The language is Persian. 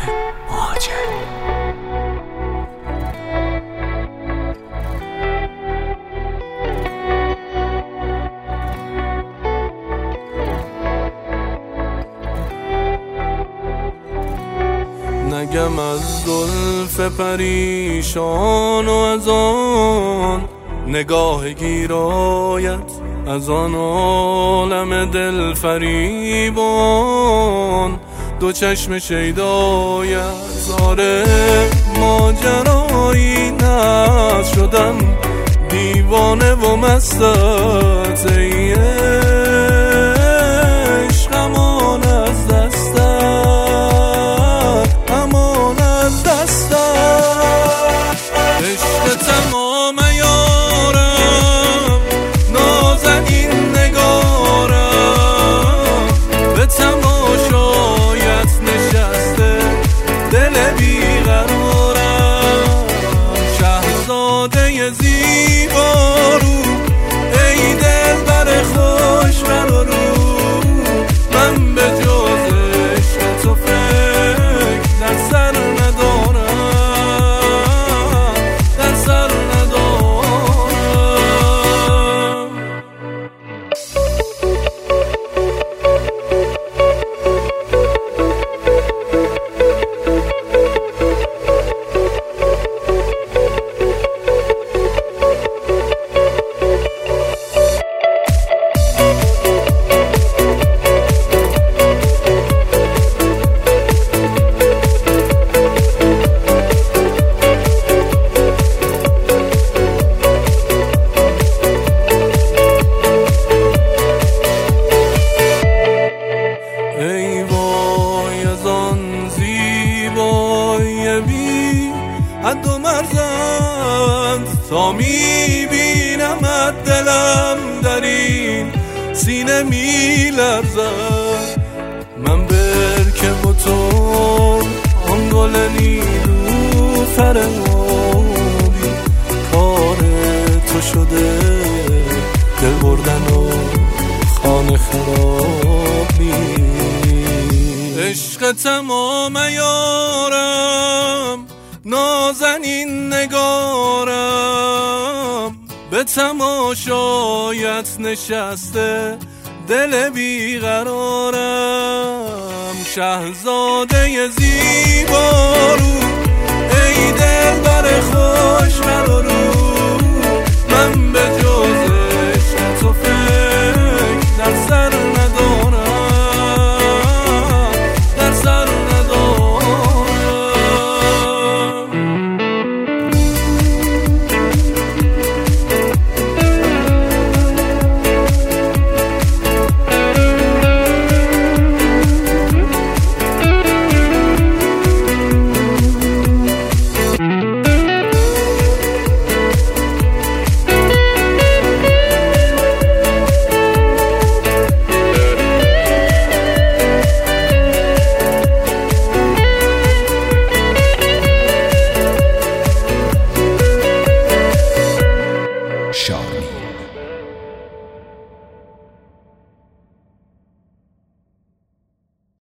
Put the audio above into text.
مهاجری. نگم از زلف پریشان و از آن نگاه گیرایت، از آن عالم دل فریبان دو چشم شیدایت. آره ماجرایی نست شدم دیوانه و مستت، ای عشق امان از دستت، امان از دستت. عشق تمام یارم نازنین نگارم، به تماشایت نشسته دل بیقرارم. شهزاده زیبارو ای دلبر خوش رو، من به جز عشق تو فکر در سر ندارم، در سر ندارم. ای وای از آن زیبایی بی حد و مرزت، تا میبینمت دلم در این سینه میلرزد. من برکه و تو آن گل نیلوفر آبی، کار تو شده دل بردن و خانه خرابی. عشق تمام یارم نازنین نگارم، به تماشایت نشسته دل بیقرارم. شهزاده زیبارو ای دلبر خوش رو،